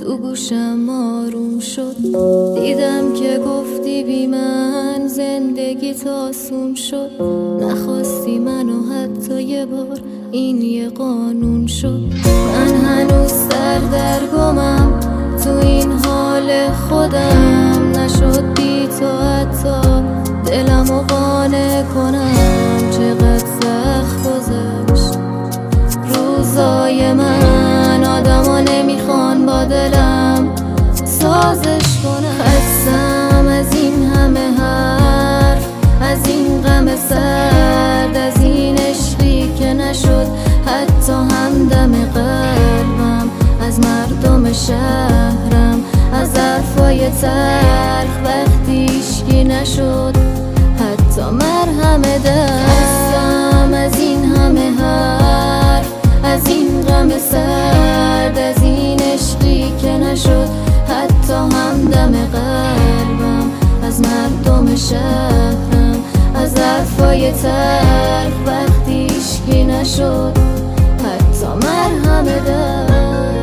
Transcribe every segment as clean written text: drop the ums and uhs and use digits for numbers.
تو گوشم آروم شد. دیدم که گفتی بی من زندگی آسون شد. نخواستی منو حتی یه بار، این یه قانون شد. من هنوز سردرگمم تو این حال خودم. نشد بی تو حتی دلمو قانع کنم. چقدر سخت گذشت روزای من، آدما نمیخوان با دلم سازش کنم. خستم از این همه حرف، از این غم سرد، از این عشقی که نشد حتی همدم قلبم. از مردم شهرم، از حرفای تلخ وقتی هیچکی نشد حتی مرهم دل. خستم از این همه حرف، از این غم سرد، از این عشقی که نشد حتی همدم قلبم. از مردم شهرم، از حرفای تلخ وقتی هیچکی نشد حتی مرهم دل.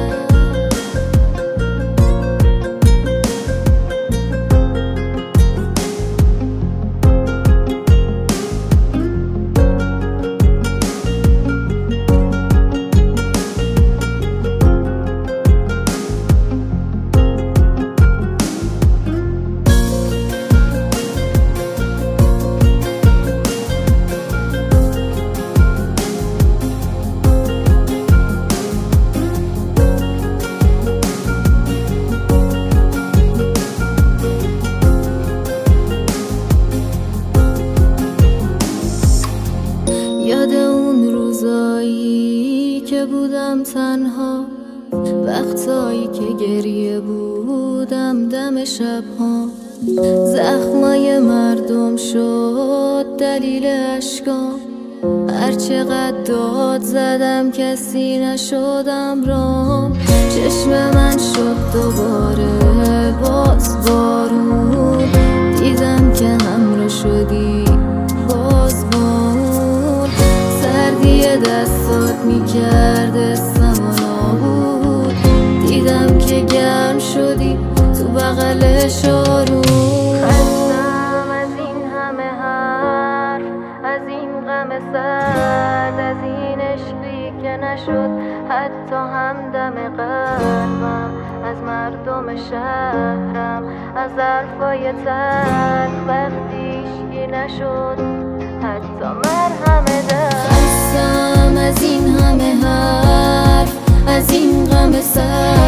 یاد اون روزایی که بودم تنها، وقتایی که گریه بودم دم شبها. زخمای مردم شد دلیل اشکام. هرچقدر داد زدم کسی نشدم رام. چشم من شد دوباره باز بارون. دیدم که همراه شدی باز بارون. سردی دستات میکرد اسمم و نابود. دیدم که گرم شدی تو بغل شارون. خستم از این همه حرف، از این غم سرد، از این عشقی که نشد حتی همدم قلبم. از مردم شهرم، از حرفای تلخ وقتی هیچکی نشد حتی مرهم دل. خستم از این همه حرف، از این غم سرد،